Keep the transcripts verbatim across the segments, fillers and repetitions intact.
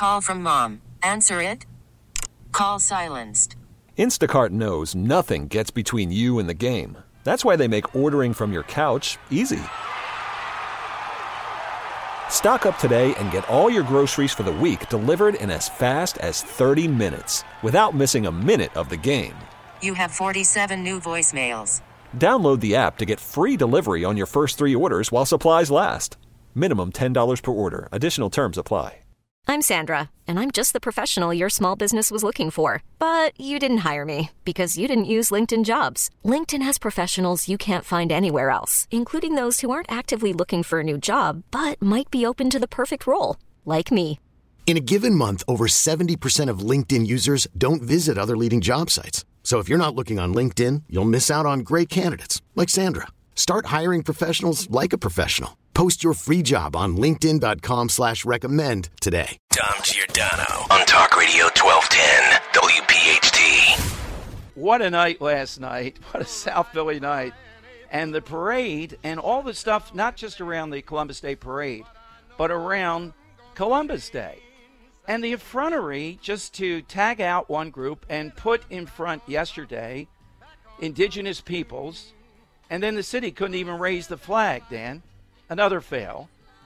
Call from mom. Answer it. Call silenced. Instacart knows nothing gets between you and the game. That's why they make ordering from your couch easy. Stock up today and get all your groceries for the week delivered in as fast as thirty minutes without missing a minute of the game. You have forty-seven new voicemails. Download the app to get free delivery on your first three orders while supplies last. Minimum ten dollars per order. Additional terms apply. I'm Sandra, and I'm just the professional your small business was looking for. But you didn't hire me because you didn't use LinkedIn Jobs. LinkedIn has professionals you can't find anywhere else, including those who aren't actively looking for a new job, but might be open to the perfect role, like me. In a given month, over seventy percent of LinkedIn users don't visit other leading job sites. So if you're not looking on LinkedIn, you'll miss out on great candidates like Sandra. Start hiring professionals like a professional. Post your free job on linkedin.com slash recommend today. Dom Giordano on Talk Radio twelve ten W P H T. What a night last night. What a South Philly night. And the parade and all the stuff, not just around the Columbus Day Parade, but around Columbus Day. And the effrontery just to tag out one group and put in front yesterday indigenous peoples, and then the city couldn't even raise the flag, Dan. Another fail.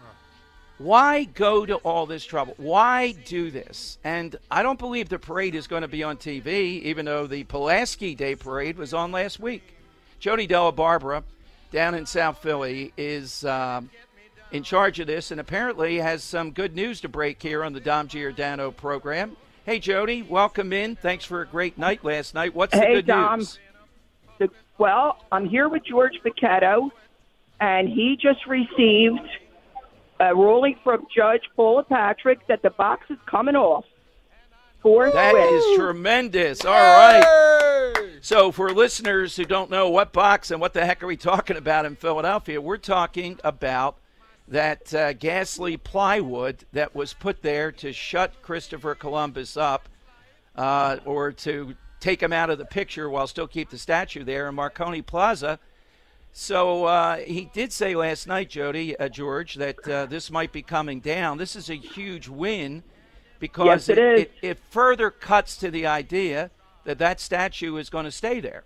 Why go to all this trouble? Why do this? And I don't believe the parade is going to be on T V, even though the Pulaski Day Parade was on last week. Jody Della Barbara down in South Philly is um, in charge of this and apparently has some good news to break here on the Dom Giordano program. Hey, Jody, welcome in. Thanks for a great night last night. What's hey, the good Dom. news? The, well, I'm here with George Paquetto, and he just received a ruling from Judge Paula Patrick that the box is coming off. Fourth That win. is tremendous. All right. So for listeners who don't know what box and what the heck are we talking about in Philadelphia, we're talking about that uh, ghastly plywood that was put there to shut Christopher Columbus up uh, or to take him out of the picture while still keep the statue there in Marconi Plaza. So uh, he did say last night, Jody, uh, George, that uh, this might be coming down. This is a huge win because yes, it, it, is. it, it further cuts to the idea that that statue is going to stay there.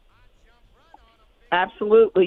Absolutely.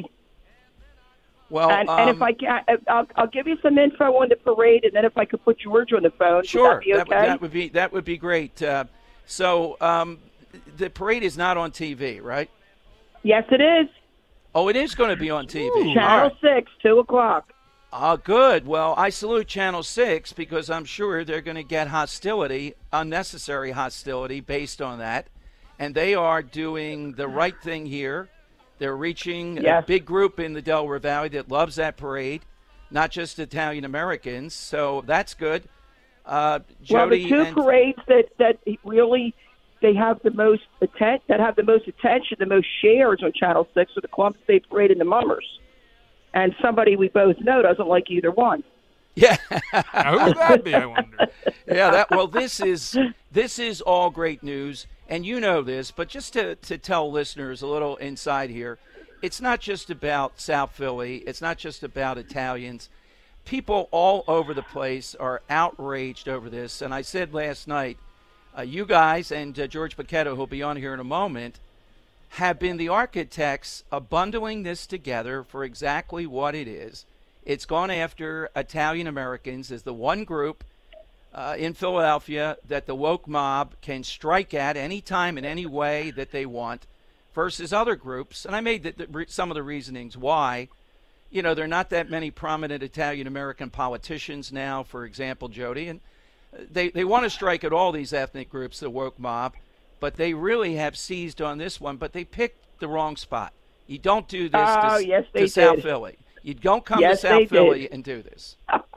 Well, and, um, and if I can, I'll, I'll give you some info on the parade, and then if I could put George on the phone, sure, would that be okay? that, would, that would be that would be great. Uh, so um, the parade is not on T V, right? Yes, it is. Oh, it is going to be on T V. Channel right. six, two o'clock. Ah, uh, good. Well, I salute Channel six because I'm sure they're going to get hostility, unnecessary hostility, based on that. And they are doing the right thing here. They're reaching yes. a big group in the Delaware Valley that loves that parade, not just Italian Americans. So that's good. Uh, Jody well, the two and- parades that, that really they have the most atten- that have the most attention, the most shares on Channel six are the Columbus Day Parade and the Mummers. And somebody we both know doesn't like either one. Yeah. Now, who would that be, I wonder? Yeah, that well this is this is all great news, and you know this, but just to, to tell listeners a little inside here, it's not just about South Philly, it's not just about Italians. People all over the place are outraged over this, and I said last night, uh, you guys and uh, George Paquetto, who'll be on here in a moment, have been the architects of bundling this together for exactly what it is. It's gone after Italian Americans as the one group uh, in Philadelphia that the woke mob can strike at any time in any way that they want versus other groups. And I made the, the, some of the reasonings why. You know, there are not that many prominent Italian American politicians now, for example, Jody. And they, they want to strike at all these ethnic groups, the woke mob. But they really have seized on this one, but they picked the wrong spot. You don't do this oh, to, yes, they to South did. Philly. You don't come yes, to South Philly did. and do this.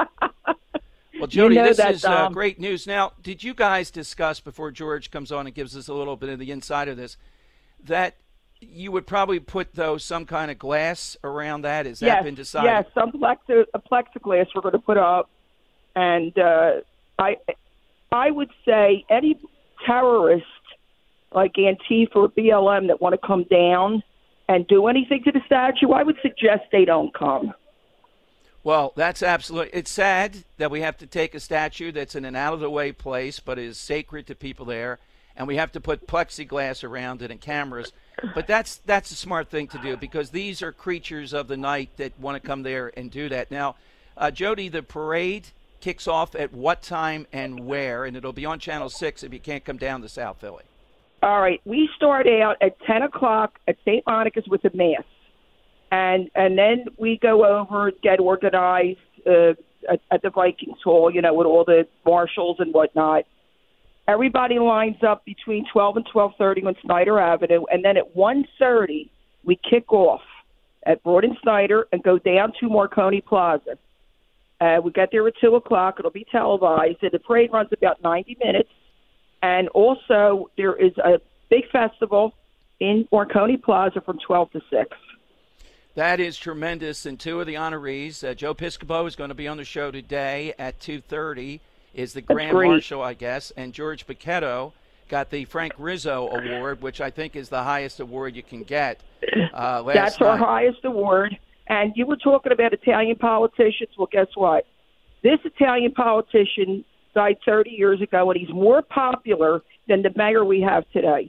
Well, Jody, you know this that, is uh, um, great news. Now, did you guys discuss, before George comes on and gives us a little bit of the inside of this, that you would probably put, though, some kind of glass around that? Has yes, that been decided? Yes, some plexi- a plexiglass we're going to put up. And uh, I, I would say any terrorist like Antifa or B L M that want to come down and do anything to the statue, I would suggest they don't come. Well, that's absolutely. It's sad that we have to take a statue that's in an out-of-the-way place but is sacred to people there, and we have to put plexiglass around it and cameras. But that's that's a smart thing to do because these are creatures of the night that want to come there and do that. Now, uh, Jody, the parade kicks off at what time and where? And it'll be on Channel six if you can't come down to South Philly. All right, we start out at ten o'clock at Saint Monica's with the Mass. And and then we go over, get organized uh, at, at the Vikings Hall, you know, with all the marshals and whatnot. Everybody lines up between twelve and twelve thirty on Snyder Avenue. And then at one thirty, we kick off at Broad and Snyder and go down to Marconi Plaza. Uh, we get there at two o'clock. It'll be televised. And the parade runs about ninety minutes. And also there is a big festival in Marconi Plaza from twelve to six. That is tremendous. And two of the honorees, uh, Joe Piscopo is going to be on the show today at two thirty, is the Grand Marshal, I guess. And George Paquetto got the Frank Rizzo Award, which I think is the highest award you can get. Uh, last That's night. our highest award. And you were talking about Italian politicians. Well, guess what? This Italian politician died thirty years ago, and he's more popular than the mayor we have today.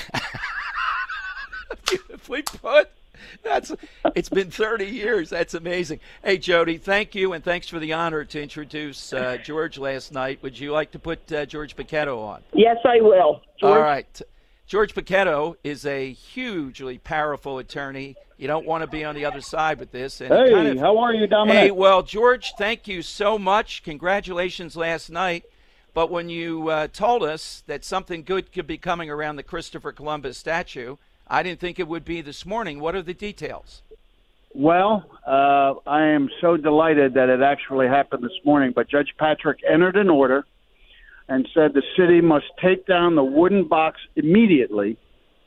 Beautifully put. That's it's been thirty years. That's amazing. Hey, Jody, thank you, and thanks for the honor to introduce uh, George last night. Would you like to put uh, George Paquetto on? Yes, I will. George? All right. George Paquetto is a hugely powerful attorney. You don't want to be on the other side with this. And hey, kind of, how are you, Dominic? Hey, well, George, thank you so much. Congratulations last night. But when you uh, told us that something good could be coming around the Christopher Columbus statue, I didn't think it would be this morning. What are the details? Well, uh, I am so delighted that it actually happened this morning. But Judge Patrick entered an order and said the city must take down the wooden box immediately,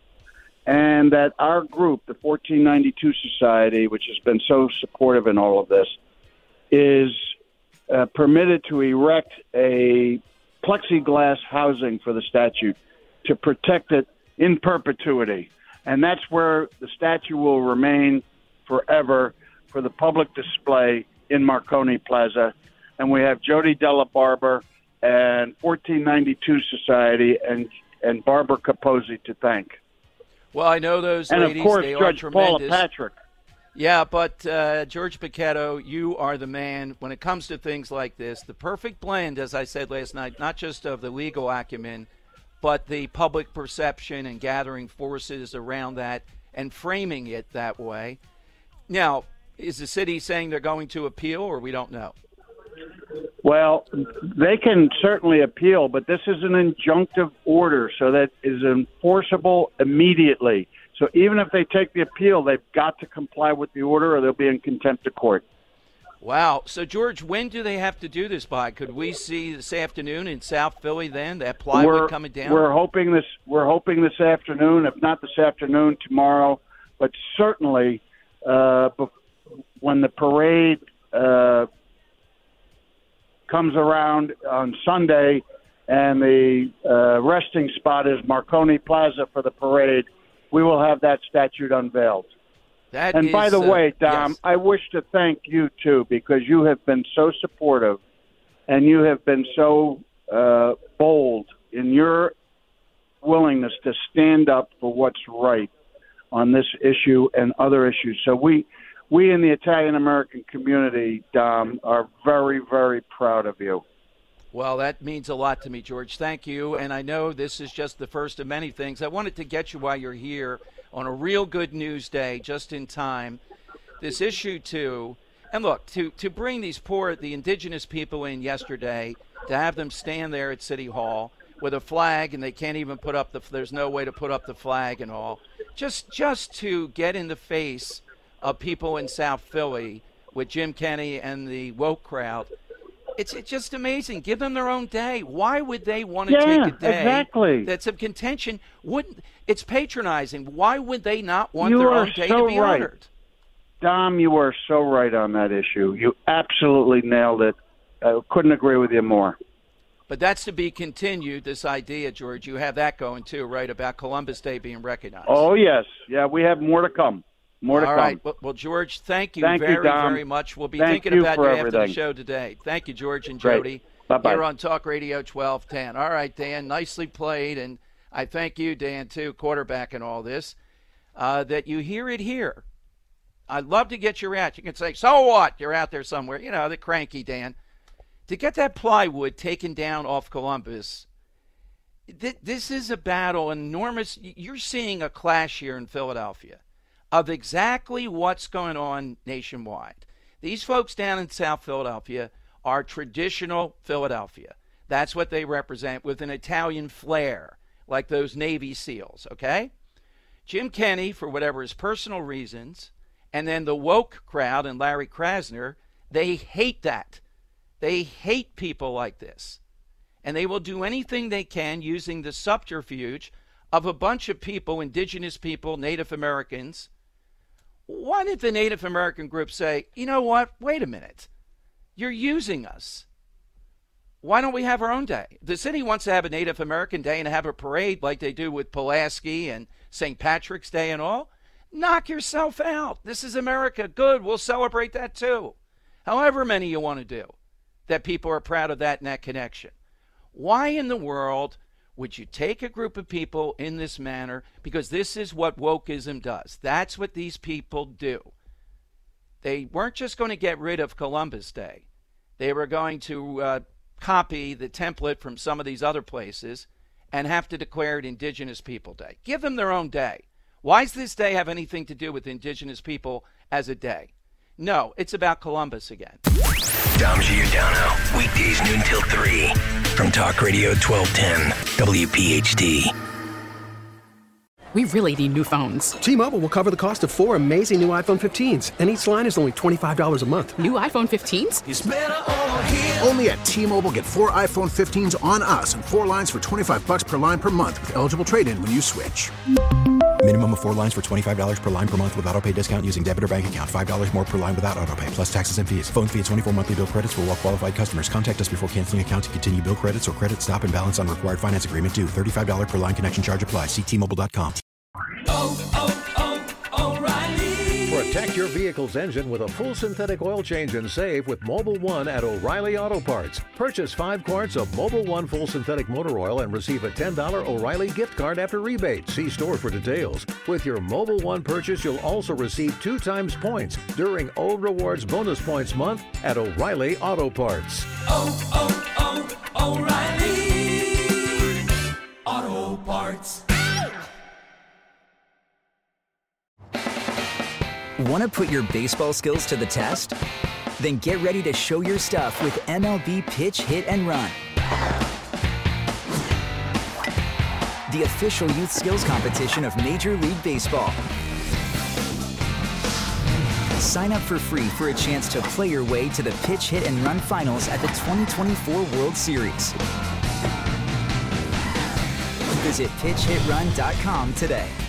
and that our group, the fourteen ninety-two Society, which has been so supportive in all of this, is uh, permitted to erect a plexiglass housing for the statue to protect it in perpetuity. And that's where the statue will remain forever for the public display in Marconi Plaza. And we have Jody Della Barber and fourteen ninety-two Society and, and Barbara Capozzi to thank. Well, I know those and ladies. And, of course, they Judge are Paula tremendous. Patrick. Yeah, but uh, George Paquetto, you are the man when it comes to things like this. The perfect blend, as I said last night, not just of the legal acumen, but the public perception and gathering forces around that and framing it that way. Now, is the city saying they're going to appeal, or we don't know? Well, they can certainly appeal, but this is an injunctive order, so that is enforceable immediately. So even if they take the appeal, they've got to comply with the order or they'll be in contempt of court. Wow. So, George, when do they have to do this by? Could we see this afternoon in South Philly then, that plywood we're, coming down? We're hoping this We're hoping this afternoon, if not this afternoon, tomorrow, but certainly uh, when the parade uh, comes around on Sunday and the uh, resting spot is Marconi Plaza for the parade, we will have that statue unveiled. That and is, by the uh, way, Dom, yes. I wish to thank you, too, because you have been so supportive and you have been so uh, bold in your willingness to stand up for what's right on this issue and other issues. So we, we in the Italian-American community, Dom, are very, very proud of you. Well, that means a lot to me, George. Thank you. And I know this is just the first of many things. I wanted to get you while you're here on a real good news day, just in time. This issue, too, and look, to, to bring these poor, the indigenous people in yesterday, to have them stand there at City Hall with a flag, and they can't even put up the, there's no way to put up the flag and all. Just, just to get in the face of people in South Philly with Jim Kenney and the woke crowd. It's, it's just amazing. Give them their own day. Why would they want to yeah, take a day exactly. that's of contention? Wouldn't it's patronizing? Why would they not want you their are own day so to be right. honored? Dom, you are so right on that issue. You absolutely nailed it. I couldn't agree with you more. But that's to be continued, this idea, George. You have that going, too, right, about Columbus Day being recognized. Oh, yes. Yeah, we have more to come. More to All come. right. Well, well, George, thank you Thank you, very, Dom. very much. We'll be Thank thinking you about for you after the everything. show today. Thank you, George and Great. Jody. Bye-bye. Here on Talk Radio twelve ten. All right, Dan, nicely played. And I thank you, Dan, too, quarterback and all this, uh, that you hear it here. I'd love to get your reaction. You can say, so what? You're out there somewhere. You know, the cranky Dan. To get that plywood taken down off Columbus, th- this is a battle, enormous. You're seeing a clash here in Philadelphia of exactly what's going on nationwide. These folks down in South Philadelphia are traditional Philadelphia. That's what they represent, with an Italian flair, like those Navy SEALs, okay? Jim Kenney, for whatever his personal reasons, and then the woke crowd and Larry Krasner, they hate that. They hate people like this. And they will do anything they can using the subterfuge of a bunch of people, indigenous people, Native Americans. Why did the Native American group say, you know what, wait a minute, you're using us. Why don't we have our own day? The city wants to have a Native American Day and have a parade like they do with Pulaski and Saint Patrick's Day and all. Knock yourself out. This is America. Good. We'll celebrate that too. However many you want to do, that people are proud of that and that connection. Why in the world would you take a group of people in this manner? Because this is what wokeism does. That's what these people do. They weren't just going to get rid of Columbus Day. They were going to uh, copy the template from some of these other places and have to declare it Indigenous People Day. Give them their own day. Why does this day have anything to do with Indigenous people as a day? No, it's about Columbus again. Dom Giordano, weekdays noon till three, from Talk Radio twelve ten, W P H T. We really need new phones. T-Mobile will cover the cost of four amazing new iPhone fifteens, and each line is only twenty-five dollars a month. New iPhone fifteens? It's better over here. Only at T-Mobile, get four iPhone fifteens on us and four lines for twenty-five bucks per line per month with eligible trade-in when you switch. Minimum of four lines for twenty-five dollars per line per month with autopay discount using debit or bank account. five dollars more per line without autopay, plus taxes and fees. Phone fee at twenty-four monthly bill credits for well-qualified customers. Contact us before canceling account to continue bill credits or credit stop and balance on required finance agreement due. thirty-five dollars per line connection charge applies. See T Mobile dot com. Oh, oh, oh, O'Reilly. Protect your vehicle's engine with a full synthetic oil change and save with Mobil one at O'Reilly Auto Parts. Purchase five quarts of Mobil one full synthetic motor oil and receive a ten dollars O'Reilly gift card after rebate. See store for details. With your Mobil one purchase, you'll also receive two times points during O Rewards Bonus Points Month at O'Reilly Auto Parts. Oh, oh, oh, O'Reilly Auto Parts. Want to put your baseball skills to the test? Then get ready to show your stuff with M L B Pitch, Hit, and Run. The official youth skills competition of Major League Baseball. Sign up for free for a chance to play your way to the Pitch, Hit, and Run finals at the twenty twenty-four World Series. Visit pitch hit run dot com today.